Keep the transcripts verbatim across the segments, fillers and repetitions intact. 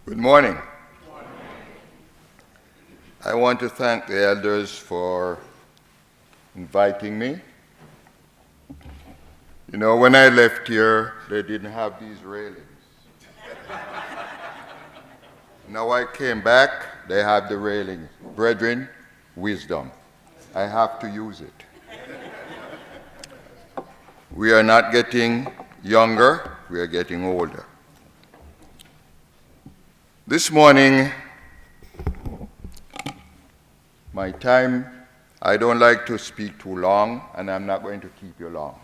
Good morning. I want to thank the elders for inviting me. You know, when I left here, they didn't have these railings. Now I came back, they have the railings. Brethren, wisdom. I have to use it. We are not getting younger, we are getting older. This morning, my time, I don't like to speak too long, and I'm not going to keep you long.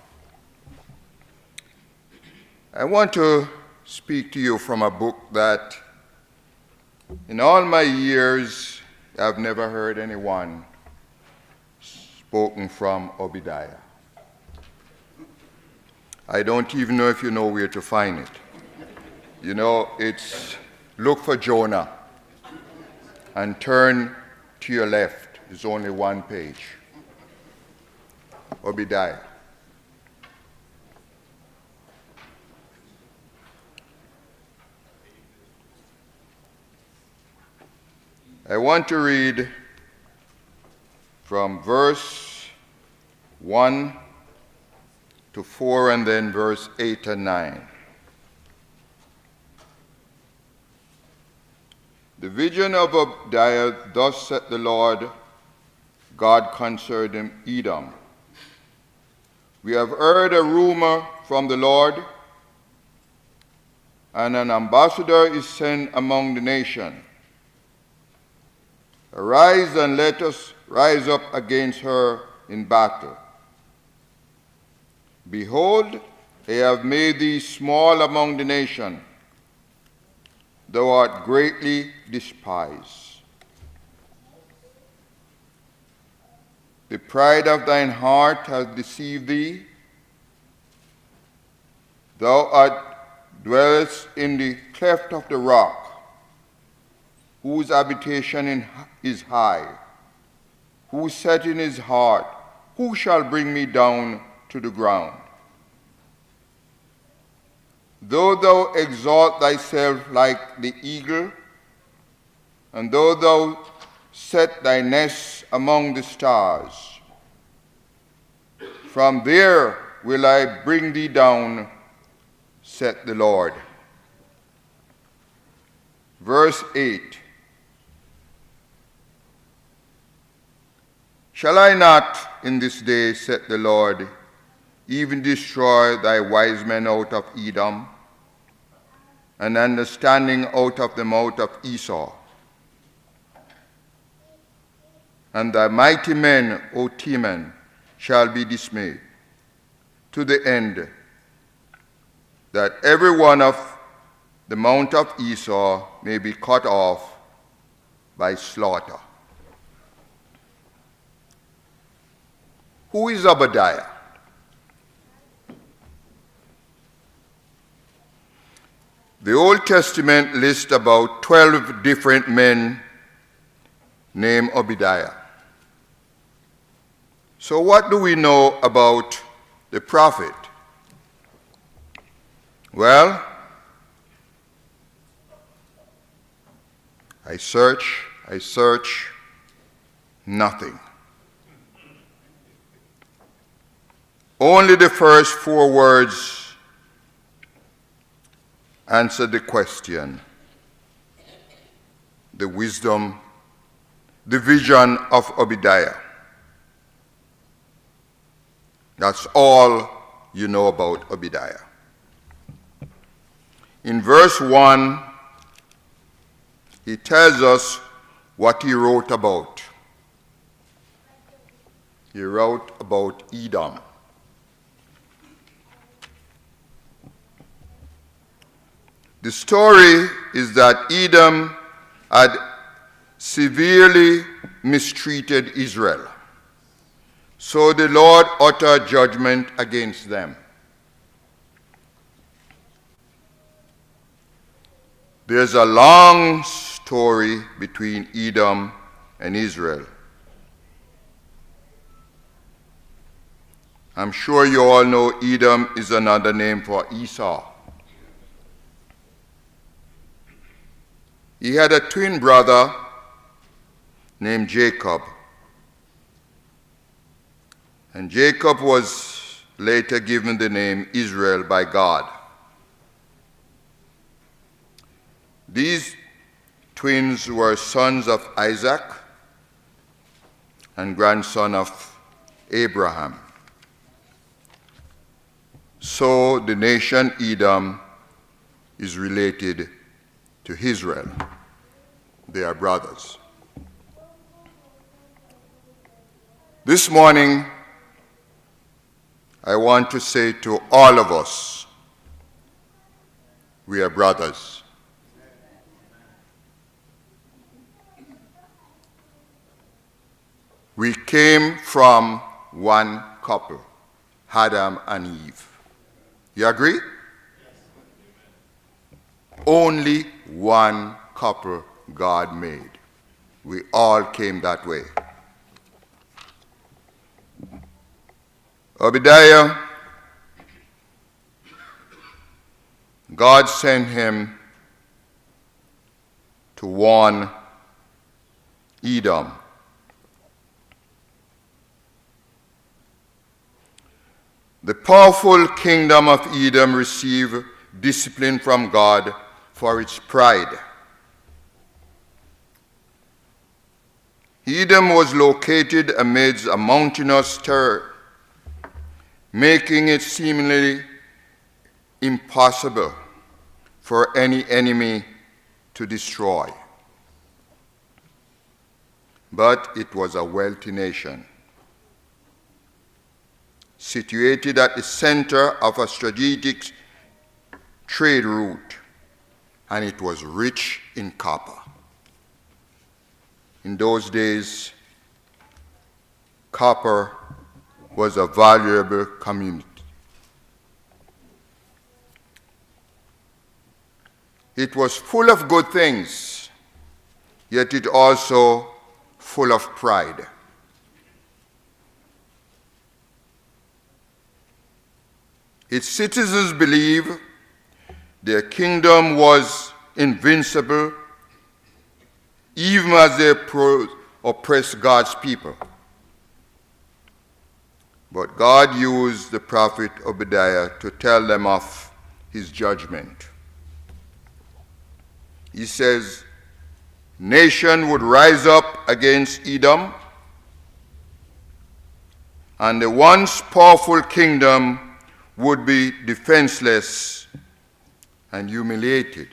I want to speak to you from a book that in all my years, I've never heard anyone spoken from Obadiah. I don't even know if you know where to find it. You know, it's look for Jonah and turn to your left. There's only one page. Obadiah. I want to read from verse one to four and then verse eight and nine. The vision of Obadiah, thus said the Lord God concerning Edom. We have heard a rumor from the Lord, and an ambassador is sent among the nation. Arise and let us rise up against her in battle. Behold, I have made thee small among the nation. Thou art greatly despised. The pride of thine heart has deceived thee. Thou art dwellest in the cleft of the rock, whose habitation in, is high, who said in his heart, who shall bring me down to the ground? Though thou exalt thyself like the eagle, and though thou set thy nest among the stars, from there will I bring thee down, said the Lord. Verse eight. Shall I not in this day, said the Lord, even destroy thy wise men out of Edom, and understanding out of the mouth of Esau? And thy mighty men, O Teman, shall be dismayed, to the end that every one of the mount of Esau may be cut off by slaughter. Who is Obadiah? The Old Testament lists about twelve different men named Obadiah. So what do we know about the prophet? Well, I search, I search, nothing. Only the first four words answer the question, the wisdom, the vision of Obadiah. That's all you know about Obadiah. In verse one, he tells us what he wrote about. He wrote about Edom. The story is that Edom had severely mistreated Israel. So the Lord uttered judgment against them. There's a long story between Edom and Israel. I'm sure you all know Edom is another name for Esau. He had a twin brother named Jacob. And Jacob was later given the name Israel by God. These twins were sons of Isaac and grandson of Abraham. So the nation Edom is related to Israel. They are brothers. This morning, I want to say to all of us, we are brothers. We came from one couple, Adam and Eve. You agree? Only one couple God made. We all came that way. Obadiah, God sent him to warn Edom. The powerful kingdom of Edom received discipline from God for its pride. Edom was located amidst a mountainous terrain, making it seemingly impossible for any enemy to destroy. But it was a wealthy nation, situated at the center of a strategic trade route, and it was rich in copper. In those days, copper was a valuable commodity. It was full of good things, yet it also full of pride. Its citizens believed their kingdom was invincible, even as they oppressed God's people. But God used the prophet Obadiah to tell them of his judgment. He says, nation would rise up against Edom, and the once powerful kingdom would be defenseless and humiliated.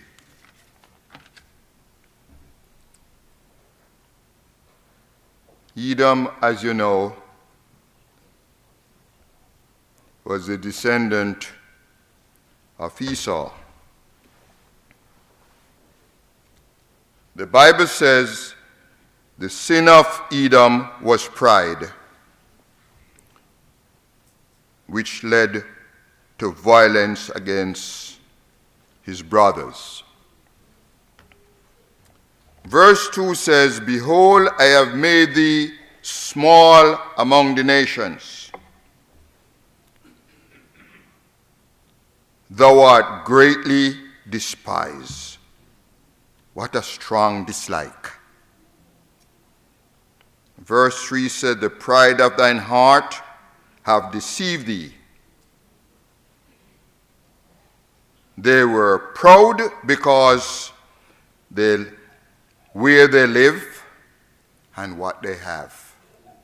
Edom, as you know, was a descendant of Esau. The Bible says the sin of Edom was pride, which led to violence against his brothers. Verse two says, behold, I have made thee small among the nations. Thou art greatly despised. What a strong dislike. Verse three said, the pride of thine heart have deceived thee. They were proud because they where they live and what they have.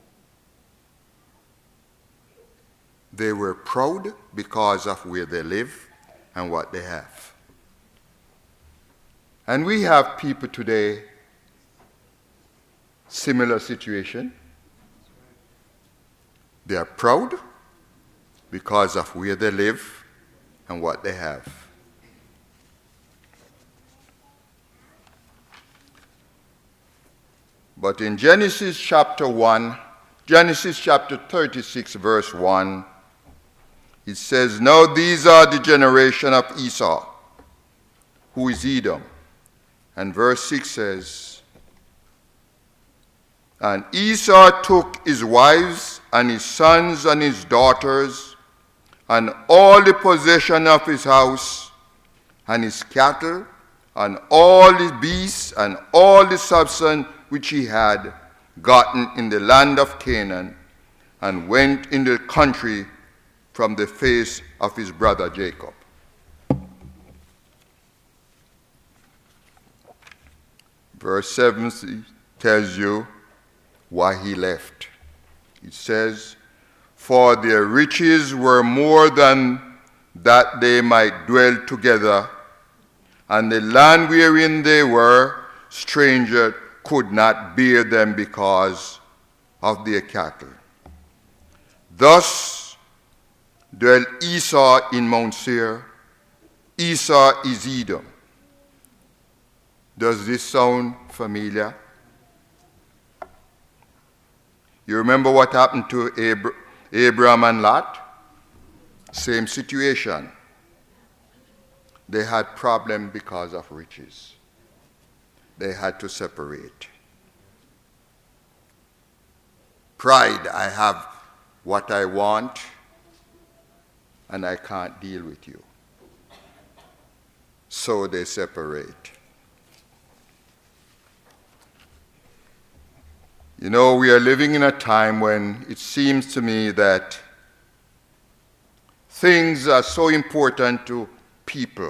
They were proud because of where they live and what they have. And we have people today, similar situation. They are proud because of where they live and what they have. But in Genesis chapter one, Genesis chapter thirty-six, verse one, it says, now these are the generation of Esau, who is Edom. And verse six says, and Esau took his wives and his sons and his daughters and all the possession of his house and his cattle and all the beasts and all the substance which he had gotten in the land of Canaan, and went in the country from the face of his brother Jacob. Verse seven tells you why he left. It says, "For their riches were more than that they might dwell together, and the land wherein they were strangers could not bear them because of their cattle. Thus dwelt Esau in Mount Seir. Esau is Edom." Does this sound familiar? You remember what happened to Abra- Abraham and Lot? Same situation. They had problem because of riches. They had to separate. Pride, I have what I want, and I can't deal with you. So they separate. You know, we are living in a time when it seems to me that things are so important to people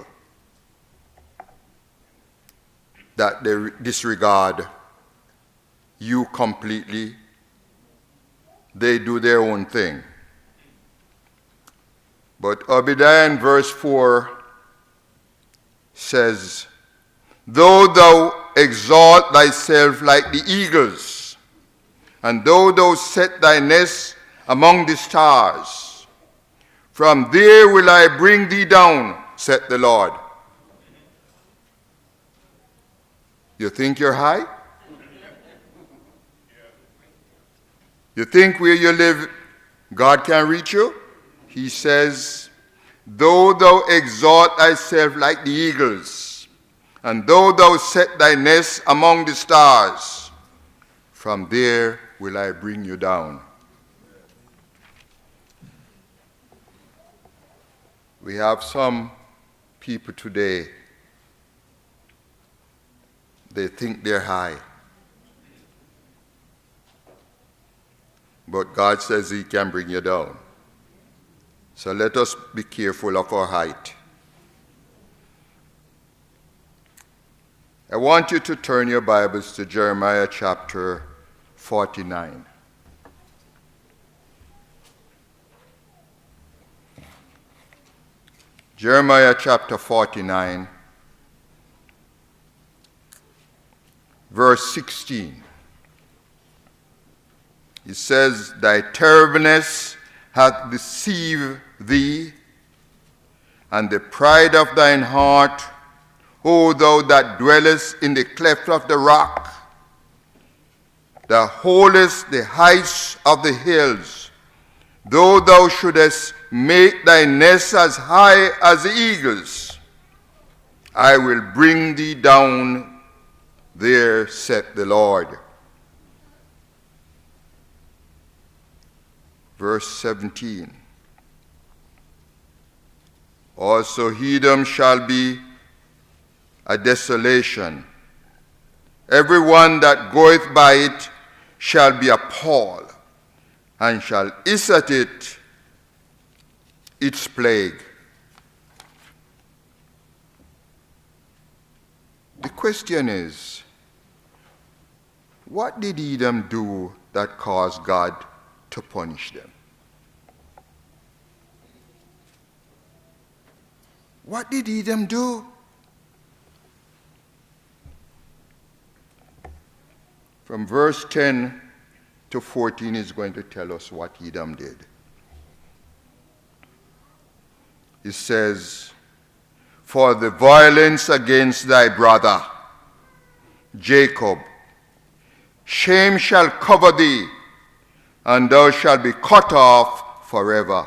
that they disregard you completely. They do their own thing. But Obadiah in verse four says, "Though thou exalt thyself like the eagles, and though thou set thy nest among the stars, from there will I bring thee down, saith the Lord." You think you're high? You think where you live, God can reach you? He says, "Though thou exalt thyself like the eagles, and though thou set thy nest among the stars, from there will I bring you down." We have some people today, they think they're high. But God says he can bring you down. So let us be careful of our height. I want you to turn your Bibles to Jeremiah chapter forty-nine. Jeremiah chapter forty-nine, verse sixteen. It says, "Thy terribleness hath deceived thee, and the pride of thine heart, O thou that dwellest in the cleft of the rock, that holdest the heights of the hills, though thou shouldest make thy nest as high as the eagles, I will bring thee down there, saith the Lord." Verse seventeen. "Also Edom shall be a desolation. Every one that goeth by it shall be appalled, and shall hiss at it its plague." The question is, what did Edom do that caused God to punish them? What did Edom do? From verse ten to fourteen is going to tell us what Edom did. It says, "For the violence against thy brother, Jacob, shame shall cover thee, and thou shalt be cut off forever."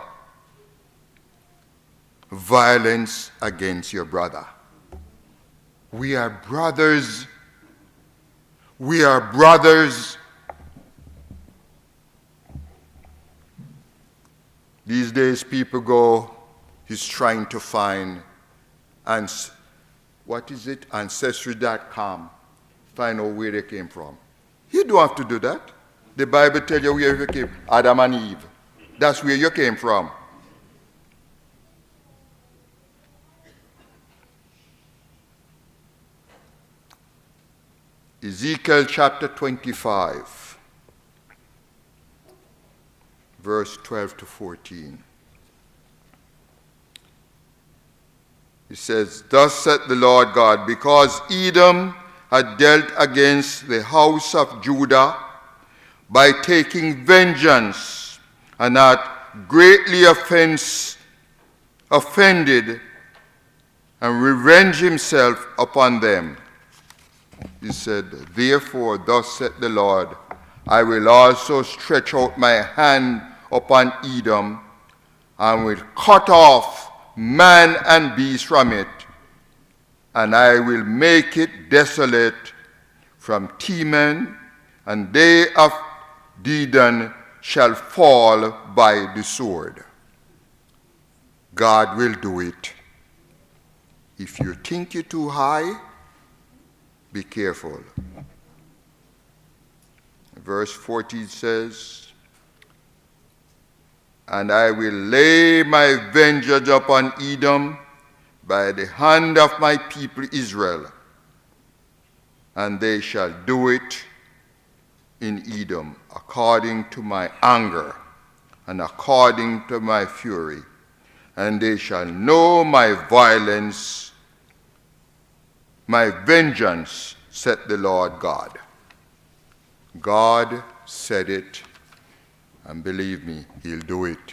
Violence against your brother. We are brothers. We are brothers. These days people go, he's trying to find, and what is it, ancestry dot com, find out where they came from. You don't have to do that. The Bible tells you where you came, Adam and Eve. That's where you came from. Ezekiel chapter twenty-five, verse twelve to fourteen. It says, "Thus saith the Lord God, because Edom had dealt against the house of Judah by taking vengeance, and had greatly offense, offended and revenged himself upon them. He said, therefore, thus saith the Lord, I will also stretch out my hand upon Edom, and will cut off man and beast from it, and I will make it desolate from Teman, and they of Dedan shall fall by the sword." God will do it. If you think you're too high, be careful. Verse fourteen says, "And I will lay my vengeance upon Edom by the hand of my people Israel, and they shall do it in Edom according to my anger and according to my fury, and they shall know my violence, my vengeance, said the Lord God." God said it, and believe me, he'll do it.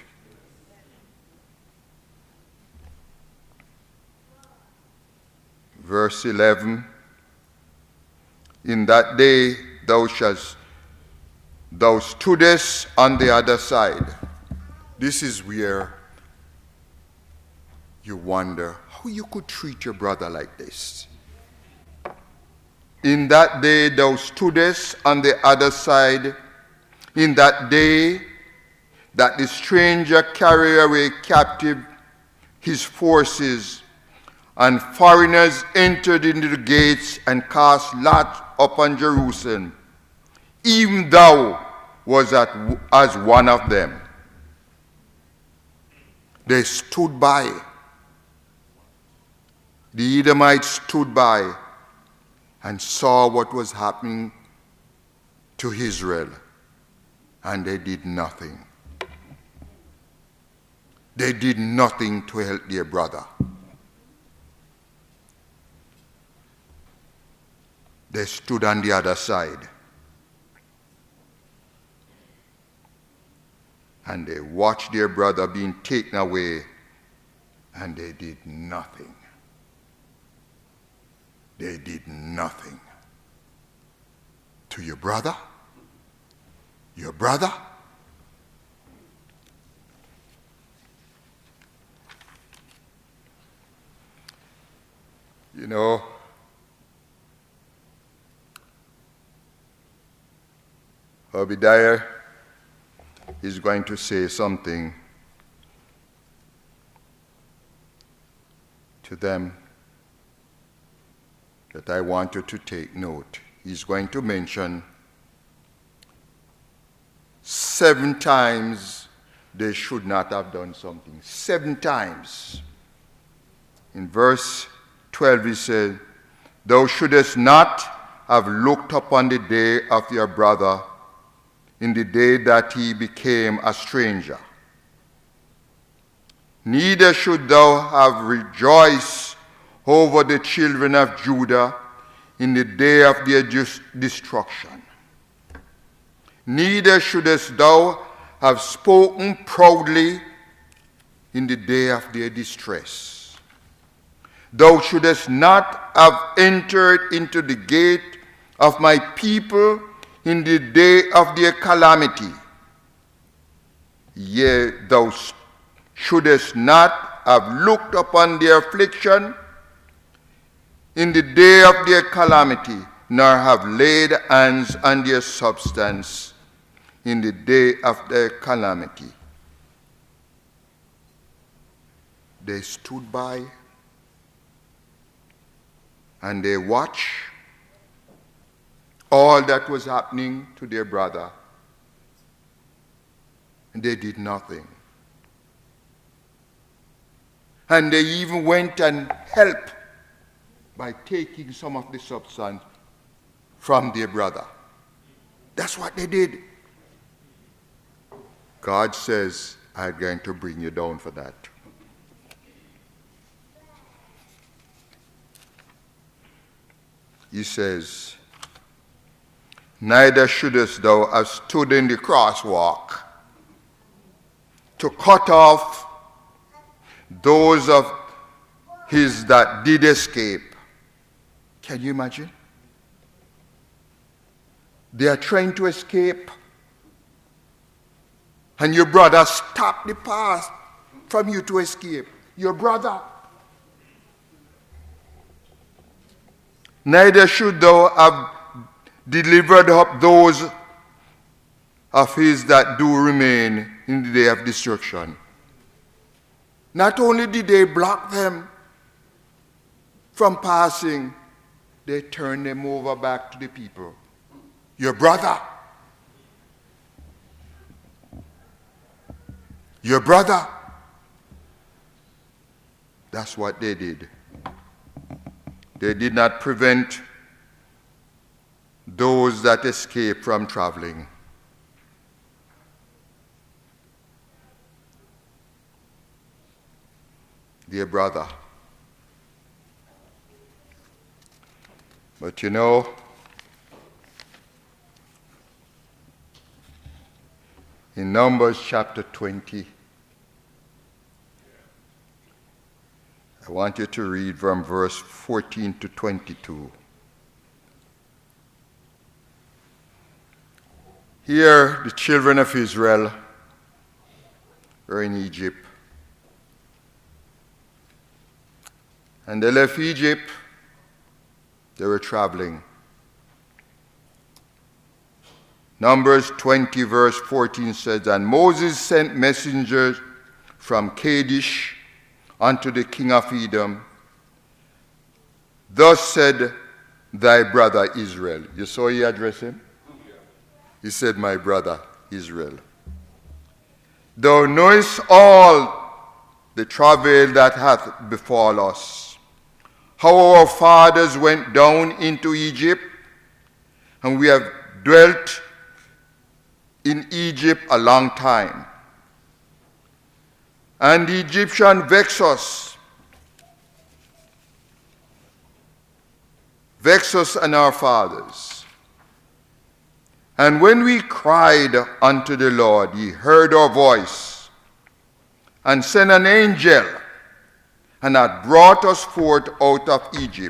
Verse eleven, "In that day thou shalt, thou stoodest on the other side." This is where you wonder how you could treat your brother like this. "In that day thou stoodest on the other side, in that day that the stranger carried away captive his forces, and foreigners entered into the gates and cast lots upon Jerusalem. Even thou was at, as one of them." They stood by. The Edomites stood by and saw what was happening to Israel, and they did nothing. They did nothing to help their brother. They stood on the other side, and they watched their brother being taken away, and they did nothing. They did nothing. To your brother? Your brother? You know, Obadiah is going to say something to them that I want you to take note. He's going to mention seven times they should not have done something. Seven times. In verse twelve he said, "Thou shouldest not have looked upon the day of your brother in the day that he became a stranger. Neither should thou have rejoiced over the children of Judah in the day of their destruction. Neither shouldest thou have spoken proudly in the day of their distress. Thou shouldest not have entered into the gate of my people in the day of their calamity. Yea, thou shouldest not have looked upon their affliction in the day of their calamity, nor have laid hands on their substance in the day of their calamity." They stood by. and they watched all that was happening to their brother, and they did nothing. And they even went and helped by taking some of the substance from their brother. That's what they did. God says, I'm going to bring you down for that. He says, neither shouldest thou have stood in the crosswalk to cut off those of his that did escape. Can you imagine? They are trying to escape, and your brother stopped the path from you to escape. Your brother. Neither should thou have delivered up those of his that do remain in the day of destruction. Not only did they block them from passing, they turned them over back to the people. Your brother. Your brother. That's what they did. They did not prevent those that escaped from traveling. Dear brother. But you know, in Numbers chapter twenty, I want you to read from verse fourteen to twenty-two. Here, the children of Israel were in Egypt. And they left Egypt. They were traveling. Numbers twenty verse fourteen says, and Moses sent messengers from Kadesh unto the king of Edom. Thus said thy brother Israel. You saw he addressed him? He said, my brother Israel. Thou knowest all the travail that hath befall us, how our fathers went down into Egypt, and we have dwelt in Egypt a long time. And the Egyptian vex us, vex us and our fathers. And when we cried unto the Lord, he heard our voice, and sent an angel, and hath brought us forth out of Egypt.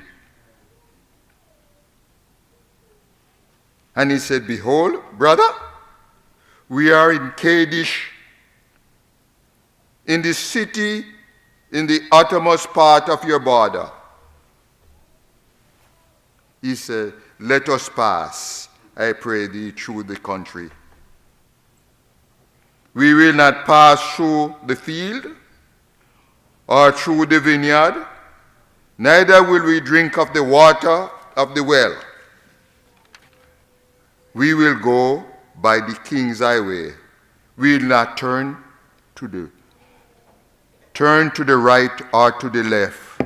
And he said, behold, brother, we are in Kadesh, in the city, in the uttermost part of your border. He said, let us pass, I pray thee, through the country. We will not pass through the field, or through the vineyard, neither will we drink of the water of the well. We will go by the king's highway. We will not turn to the turn to the right or to the left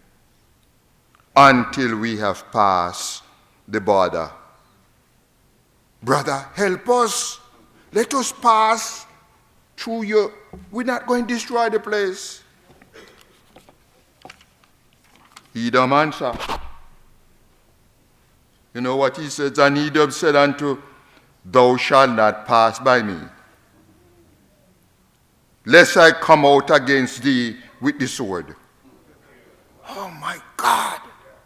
until we have passed the border. Brother, help us. Let us pass through your. We're not going to destroy the place. Edom answered. You know what he said? And Edom said unto, thou shalt not pass by me, lest I come out against thee with the sword. Oh my God.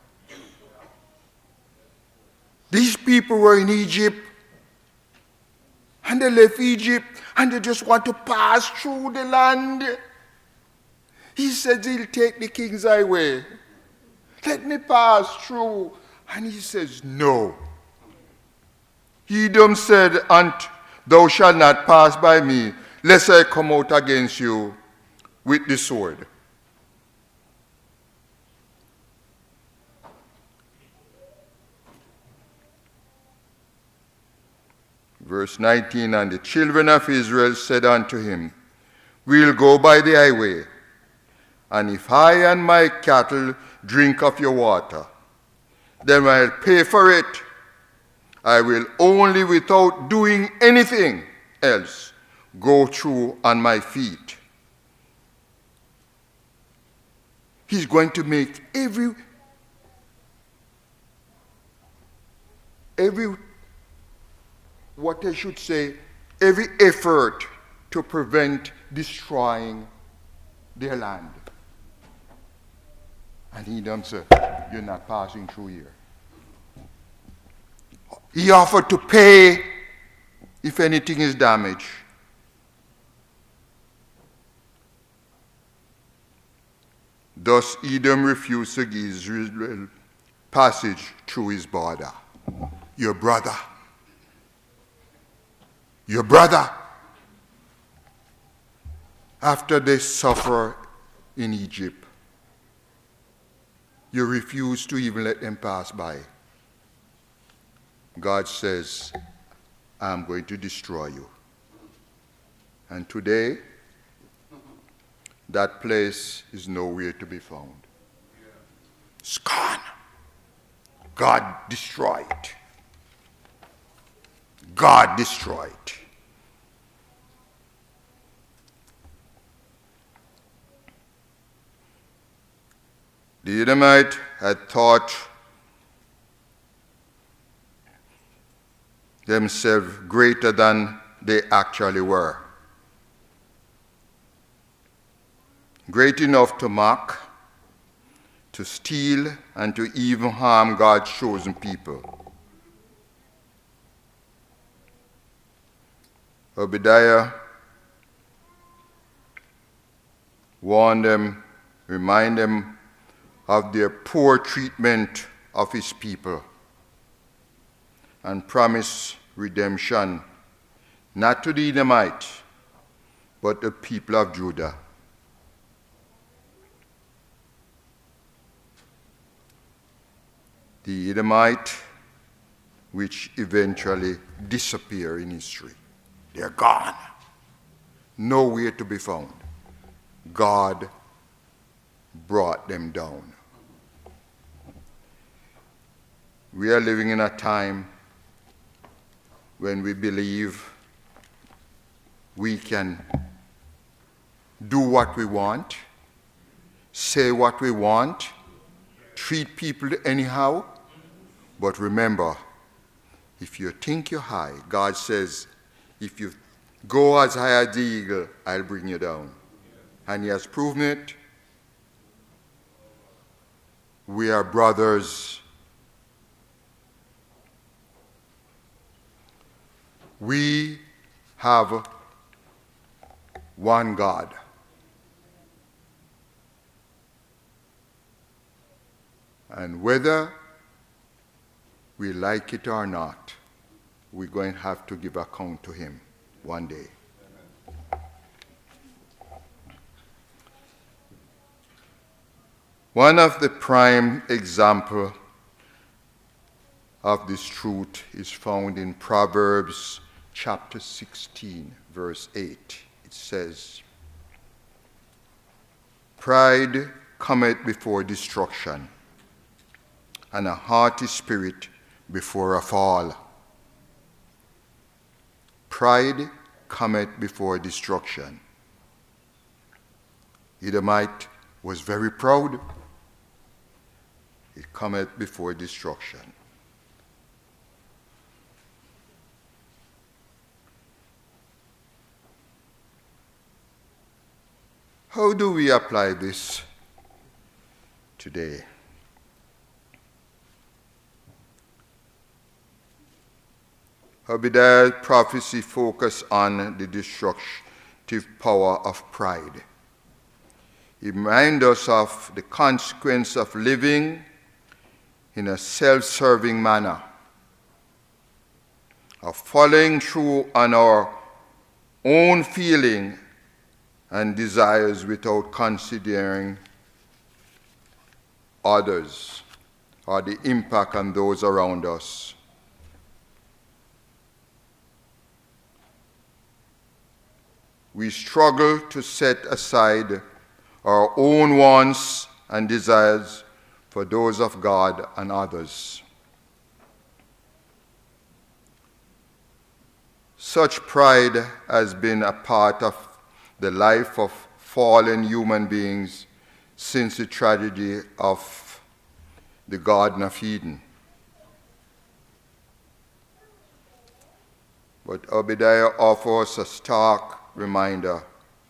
These people were in Egypt, and they left Egypt, and they just want to pass through the land. He said he'll take the king's highway. Let me pass through. And he says, no. Edom said, and thou shalt not pass by me, lest I come out against you with the sword. Verse nineteen, and the children of Israel said unto him, We'll go by the highway, and if I and my cattle drink of your water, then I'll pay for it. I will only, without doing anything else, go through on my feet. He's going to make every, every, what I should say, every effort to prevent destroying their land. And Edom said, you're not passing through here. He offered to pay if anything is damaged. Thus Edom refused to give Israel passage through his border. Your brother. Your brother. After they suffer in Egypt, you refuse to even let them pass by. God says, I'm going to destroy you. And today, that place is nowhere to be found. It's gone. God destroyed. God destroyed. The Edomite had thought themselves greater than they actually were. Great enough to mock, to steal, and to even harm God's chosen people. Obadiah warned them, remind them of their poor treatment of his people, and promised redemption, not to the Edomite, but the people of Judah. The Edomite, which eventually disappear in history. They're gone. Nowhere to be found. God brought them down. We are living in a time when we believe we can do what we want, say what we want, treat people anyhow. But remember, if you think you're high, God says, if you go as high as the eagle, I'll bring you down. And he has proven it. We are brothers. We have one God. And whether we like it or not, we're going to have to give account to him one day. One of the prime examples of this truth is found in Proverbs chapter sixteen, verse eight. It says, Pride cometh before destruction, and a haughty spirit before a fall. Pride cometh before destruction. Edomite was very proud. It cometh before destruction. How do we apply this today? Obadiah's prophecy focused on the destructive power of pride. It reminds us of the consequence of living in a self-serving manner, of following through on our own feeling and desires without considering others or the impact on those around us. we struggle to set aside our own wants and desires for those of God and others. Such pride has been a part of the life of fallen human beings since the tragedy of the Garden of Eden. But Obadiah offers a stark reminder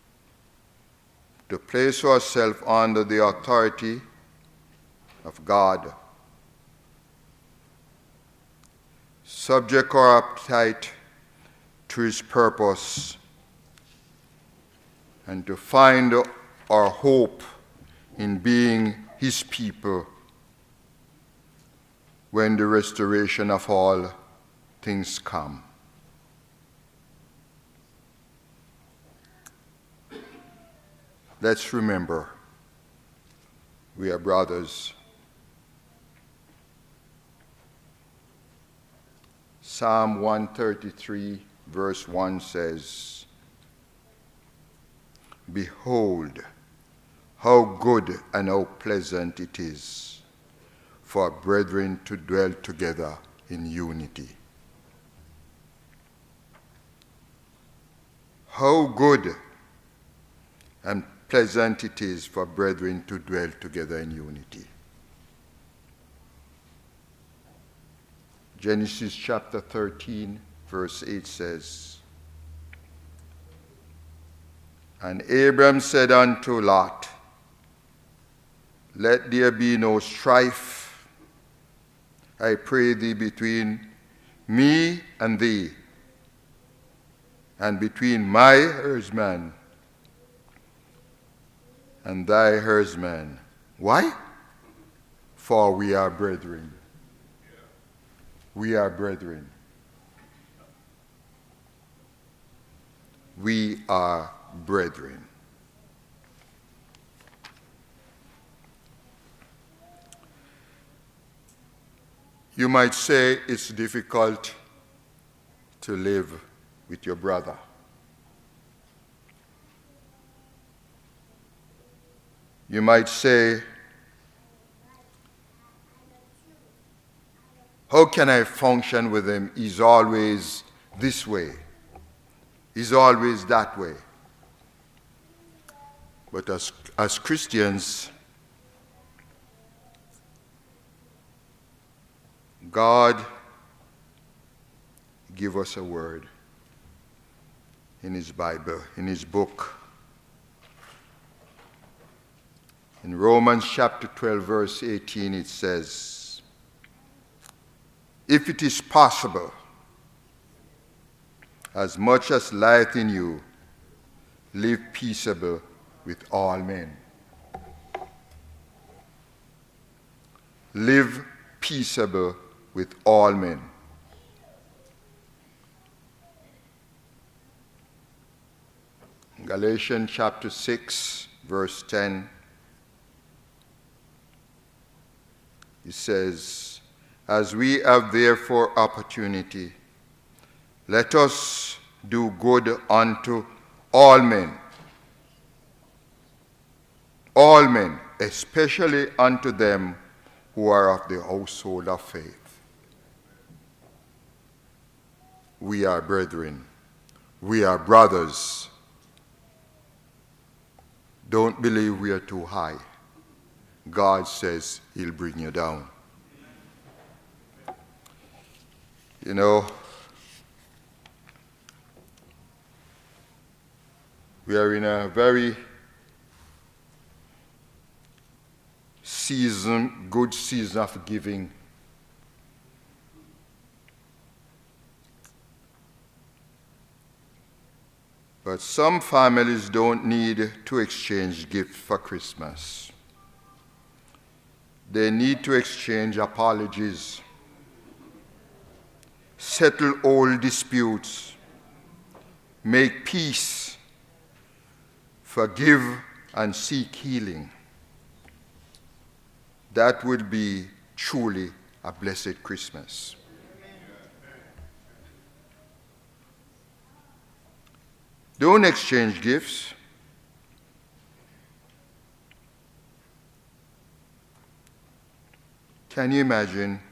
to place ourselves under the authority of God, subject our appetite to his purpose, and to find our hope in being his people when the restoration of all things come. Let's remember, we are brothers. Psalm one thirty-three, verse one says, "Behold, how good and how pleasant it is for brethren to dwell together in unity." How good and pleasant it is for brethren to dwell together in unity. Genesis chapter thirteen, verse eight says, "And Abram said unto Lot, Let there be no strife, I pray thee, between me and thee, and between my herdsmen and thy herdsmen." Why? For we are brethren. We are brethren. We are brethren. You might say it's difficult to live with your brother. You might say, how can I function with him? He's always this way. He's always that way. But as, as Christians, God give us a word in his Bible, in his book. In Romans chapter twelve, verse eighteen, it says, "If it is possible, as much as lieth in you, live peaceable with all men." Live peaceable with all men. Galatians chapter six, verse ten, it says, "As we have therefore opportunity, let us do good unto all men, all men, especially unto them who are of the household of faith." We are brethren. We are brothers. Don't believe we are too high. God says he'll bring you down. You know, we are in a very season, good season of giving. But some families don't need to exchange gifts for Christmas. They need to exchange apologies, settle old disputes, make peace, forgive, and seek healing. That will be truly a blessed Christmas. Don't exchange gifts. Can you imagine?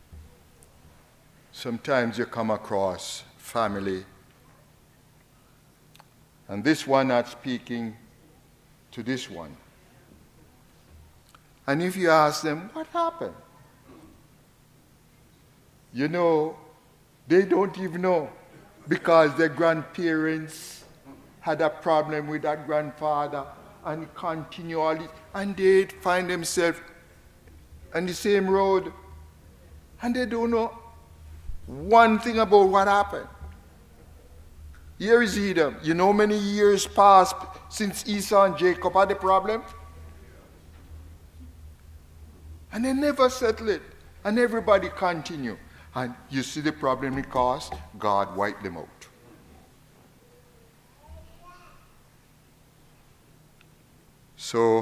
Sometimes you come across family, and this one not speaking to this one. And if you ask them, what happened? You know, they don't even know, because their grandparents had a problem with that grandfather and continually, and they find themselves on the same road, and they don't know one thing about what happened. Here is Edom. You know many years passed since Esau and Jacob had the problem? And they never settled it. And everybody continue. And you see the problem it caused? God wiped them out. So,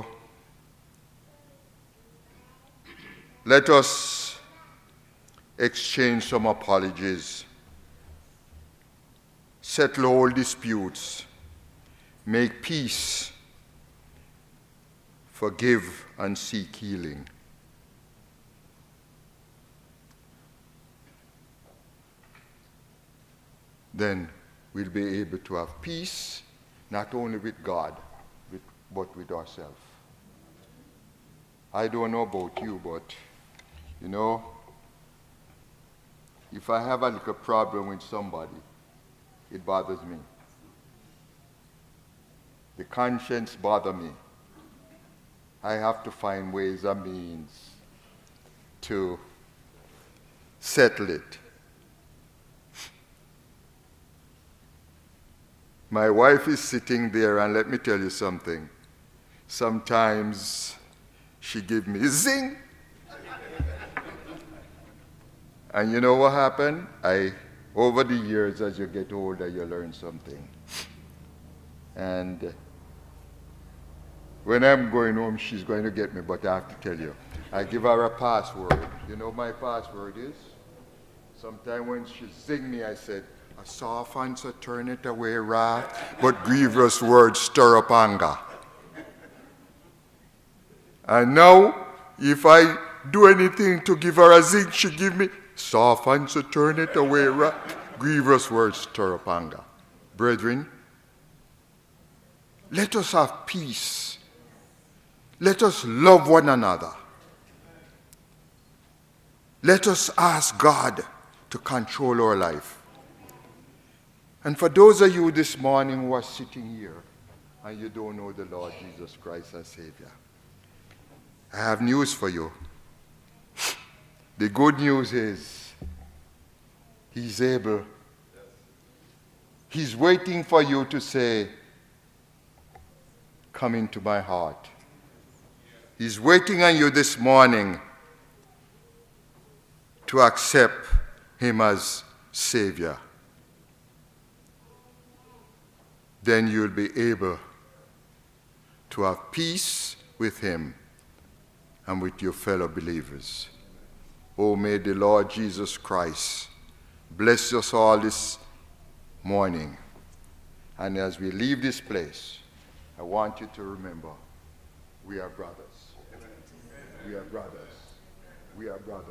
let us exchange some apologies, settle all disputes, make peace, forgive, and seek healing. Then we'll be able to have peace, not only with God, but with ourselves. I don't know about you, but, you know, if I have a little problem with somebody, it bothers me. The conscience bothers me. I have to find ways and means to settle it. My wife is sitting there, and let me tell you something. Sometimes she gives me zing. And you know what happened? I, over the years, as you get older, you learn something. And when I'm going home, she's going to get me, but I have to tell you. I give her a password. You know my password is? Sometimes when she zing me, I said, a soft answer turn it away wrath, but grievous words stir up anger. And now, if I do anything to give her a zing, she give me soft answer turn it away wrath, grievous words stir up anger. Brethren, let us have peace. Let us love one another. Let us ask God to control our life. And for those of you this morning who are sitting here and you don't know the Lord Jesus Christ as Savior, I have news for you. The good news is He's able. He's waiting for you to say, come into my heart. He's waiting on you this morning to accept Him as Savior. Then you'll be able to have peace with Him and with your fellow believers. Oh, may the Lord Jesus Christ bless us all this morning. And as we leave this place, I want you to remember, we are brothers. We are brothers. We are brothers.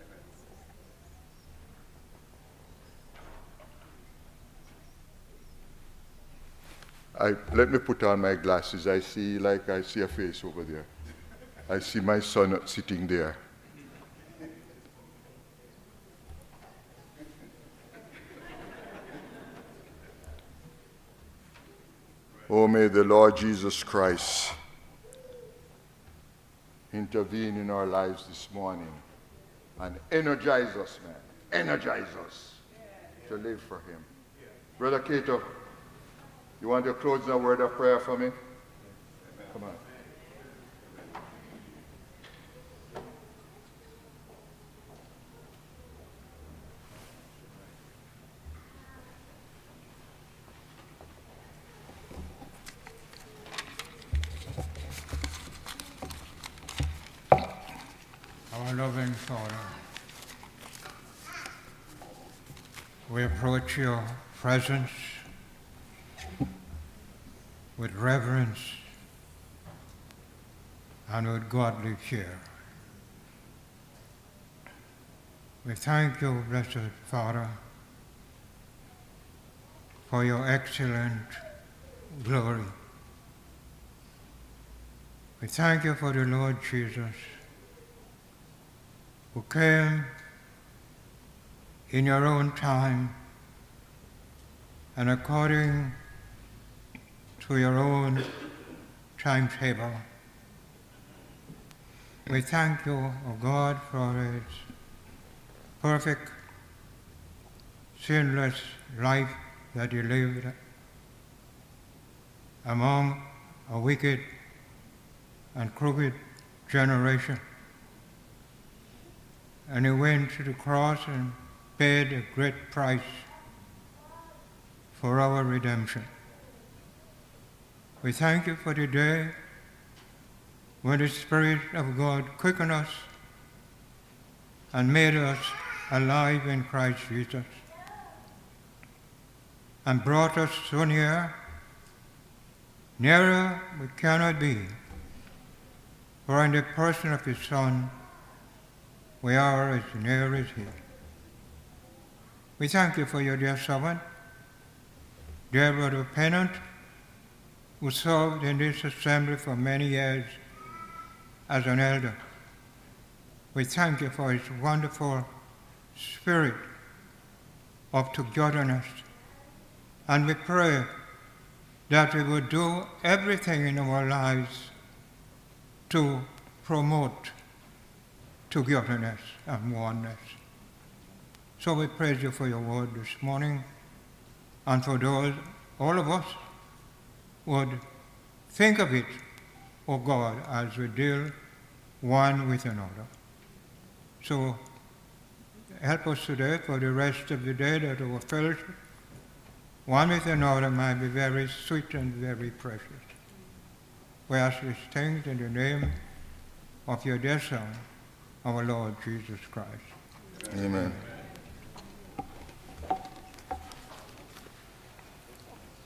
I, let me put on my glasses. I see, like I see a face over there. I see my son sitting there. Oh, may the Lord Jesus Christ intervene in our lives this morning and energize us, man. Energize us to live for Him. Brother Cato, you want to close a word of prayer for me? Come on. Our loving Father, we approach your presence with reverence and with godly fear. We thank you, blessed Father, for your excellent glory. We thank you for the Lord Jesus, who came in your own time and according to your own timetable. We thank you, O God, for his perfect, sinless life that he lived among a wicked and crooked generation. And he went to the cross and paid a great price for our redemption. We thank you for the day when the Spirit of God quickened us and made us alive in Christ Jesus and brought us so near, nearer we cannot be, for in the person of his Son we are as near as he. We thank you for your dear servant, dear brother Pennant, who served in this assembly for many years as an elder. We thank you for his wonderful spirit of togetherness, and we pray that we would do everything in our lives to promote togetherness and oneness. So we praise you for your word this morning, and for those, all of us, would think of it, O God, as we deal one with another. So help us today for the rest of the day, that our fellowship, one with another, might be very sweet and very precious. We ask these things in the name of your dear Son, our Lord Jesus Christ. Amen.